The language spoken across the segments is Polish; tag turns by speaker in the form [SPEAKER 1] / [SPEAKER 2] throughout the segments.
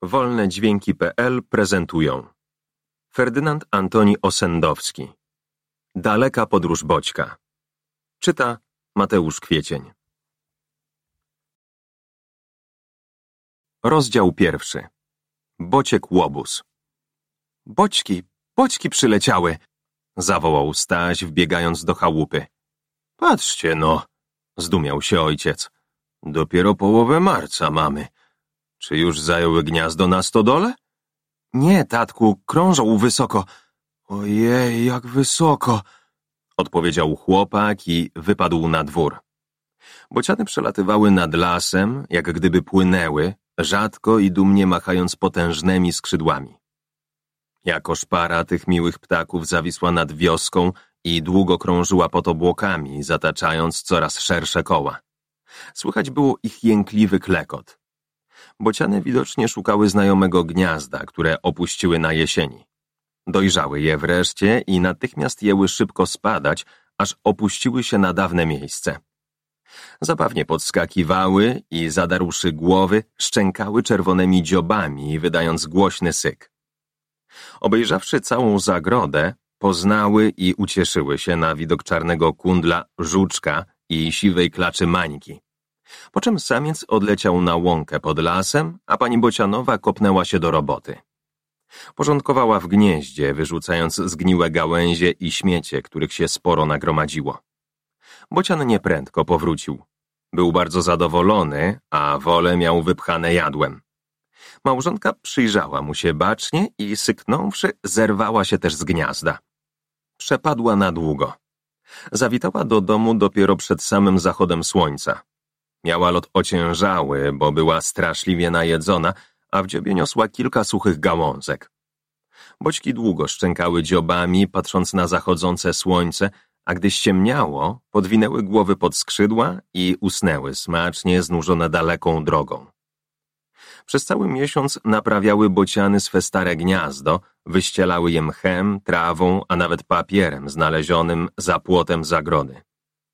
[SPEAKER 1] Wolnedźwięki.pl prezentują Ferdynand Antoni Osendowski. Daleka podróż Boćka. Czyta Mateusz Kwiecień. Rozdział 1. Bociek łobuz. Boćki przyleciały! Zawołał Staś, wbiegając do chałupy. Patrzcie no! Zdumiał się ojciec. Dopiero połowę marca mamy. Czy już zajęły gniazdo na stodole? Nie, tatku, krążą wysoko. Ojej, jak wysoko! Odpowiedział chłopak i wypadł na dwór. Bociany przelatywały nad lasem, jak gdyby płynęły, rzadko i dumnie machając potężnymi skrzydłami. Jako szpara tych miłych ptaków zawisła nad wioską i długo krążyła pod obłokami, zataczając coraz szersze koła. Słychać było ich jękliwy klekot. Bociany widocznie szukały znajomego gniazda, które opuściły na jesieni. Dojrzały je wreszcie i natychmiast jęły szybko spadać, aż opuściły się na dawne miejsce. Zabawnie podskakiwały i, zadarłszy głowy, szczękały czerwonymi dziobami, wydając głośny syk. Obejrzawszy całą zagrodę, poznały i ucieszyły się na widok czarnego kundla, żuczka i siwej klaczy mańki. Po czym samiec odleciał na łąkę pod lasem, a pani Bocianowa kopnęła się do roboty. Porządkowała w gnieździe, wyrzucając zgniłe gałęzie i śmiecie, których się sporo nagromadziło. Bocian nieprędko powrócił. Był bardzo zadowolony, a wole miał wypchane jadłem. Małżonka przyjrzała mu się bacznie i syknąwszy, zerwała się też z gniazda. Przepadła na długo. Zawitała do domu dopiero przed samym zachodem słońca. Miała lot ociężały, bo była straszliwie najedzona, a w dziobie niosła kilka suchych gałązek. Boćki długo szczękały dziobami, patrząc na zachodzące słońce, a gdy ściemniało, podwinęły głowy pod skrzydła i usnęły smacznie, znużone daleką drogą. Przez cały miesiąc naprawiały bociany swe stare gniazdo, wyścielały je mchem, trawą, a nawet papierem znalezionym za płotem zagrody.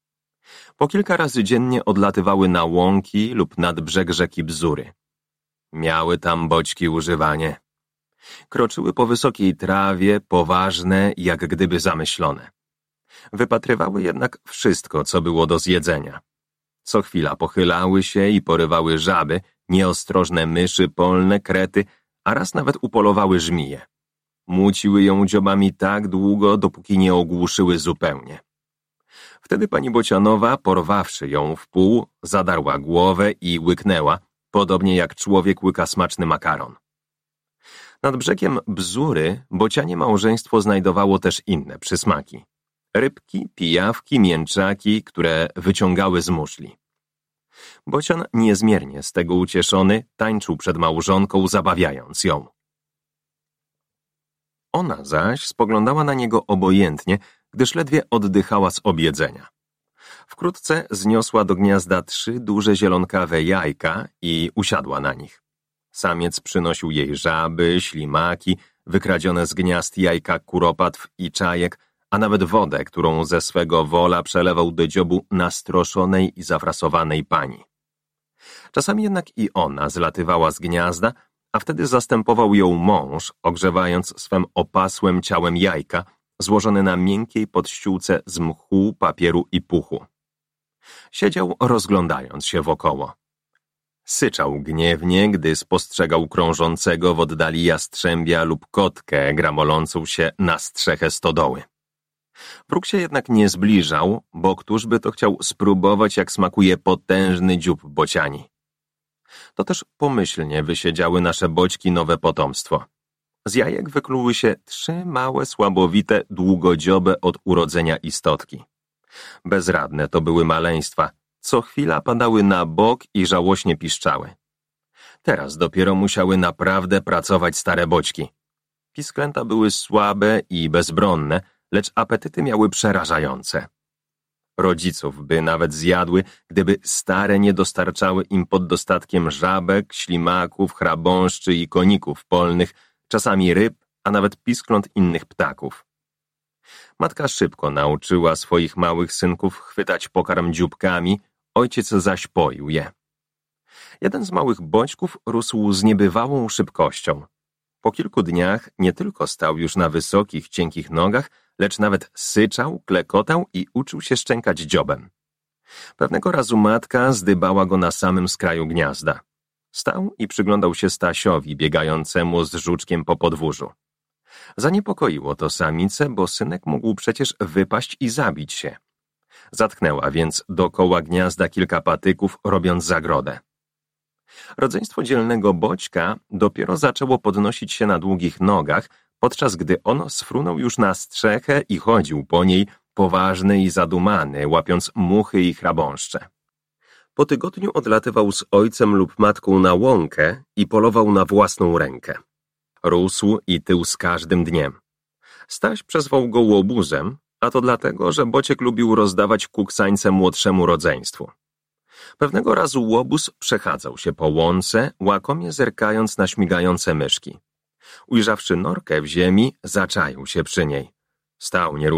[SPEAKER 1] Po kilka razy dziennie odlatywały na łąki lub nad brzeg rzeki Bzury. Miały tam boćki używanie. Kroczyły po wysokiej trawie, poważne, jak gdyby zamyślone. Wypatrywały jednak wszystko, co było do zjedzenia. Co chwila pochylały się i porywały żaby, nieostrożne myszy, polne, krety, a raz nawet upolowały żmije. Muciły ją dziobami tak długo, dopóki nie ogłuszyły zupełnie. Wtedy pani Bocianowa, porwawszy ją w pół, zadarła głowę i łyknęła, podobnie jak człowiek łyka smaczny makaron. Nad brzegiem Bzury bocianie małżeństwo znajdowało też inne przysmaki. Rybki, pijawki, mięczaki, które wyciągały z muszli. Bocian, niezmiernie z tego ucieszony, tańczył przed małżonką, zabawiając ją. Ona zaś spoglądała na niego obojętnie, gdyż ledwie oddychała z objedzenia. Wkrótce zniosła do gniazda 3 duże zielonkawe jajka i usiadła na nich. Samiec przynosił jej żaby, ślimaki, wykradzione z gniazd jajka kuropatw i czajek, a nawet wodę, którą ze swego wola przelewał do dziobu nastroszonej i zafrasowanej pani. Czasami jednak i ona zlatywała z gniazda, a wtedy zastępował ją mąż, ogrzewając swym opasłym ciałem jajka, złożone na miękkiej podściółce z mchu, papieru i puchu. Siedział, rozglądając się wokoło. Syczał gniewnie, gdy spostrzegał krążącego w oddali jastrzębia lub kotkę gramolącą się na strzechę stodoły. Wróg się jednak nie zbliżał, bo któż by to chciał spróbować, jak smakuje potężny dziób bociani. To też pomyślnie wysiedziały nasze boćki nowe potomstwo. Z jajek wykluły się 3 małe, słabowite, długodziobe od urodzenia istotki. Bezradne to były maleństwa, co chwila padały na bok i żałośnie piszczały. Teraz dopiero musiały naprawdę pracować stare boćki. Pisklęta były słabe i bezbronne, lecz apetyty miały przerażające. Rodziców by nawet zjadły, gdyby stare nie dostarczały im pod dostatkiem żabek, ślimaków, chrabąszczy i koników polnych, czasami ryb, a nawet piskląt innych ptaków. Matka szybko nauczyła swoich małych synków chwytać pokarm dzióbkami, ojciec zaś poił je. Jeden z małych boćków rósł z niebywałą szybkością. Po kilku dniach nie tylko stał już na wysokich, cienkich nogach, lecz nawet syczał, klekotał i uczył się szczękać dziobem. Pewnego razu matka zdybała go na samym skraju gniazda. Stał i przyglądał się Stasiowi, biegającemu z żuczkiem po podwórzu. Zaniepokoiło to samicę, bo synek mógł przecież wypaść i zabić się. Zatknęła więc dookoła gniazda kilka patyków, robiąc zagrodę. Rodzeństwo dzielnego boćka dopiero zaczęło podnosić się na długich nogach, podczas gdy ono sfrunął już na strzechę i chodził po niej, poważny i zadumany, łapiąc muchy i chrabąszcze. Po tygodniu odlatywał z ojcem lub matką na łąkę i polował na własną rękę. Rósł i tył z każdym dniem. Staś przezwał go łobuzem, a to dlatego, że bociek lubił rozdawać kuksańce młodszemu rodzeństwu. Pewnego razu łobuz przechadzał się po łące, łakomie zerkając na śmigające myszki. Ujrzawszy norkę w ziemi, zaczaił się przy niej. Stał nieruchomo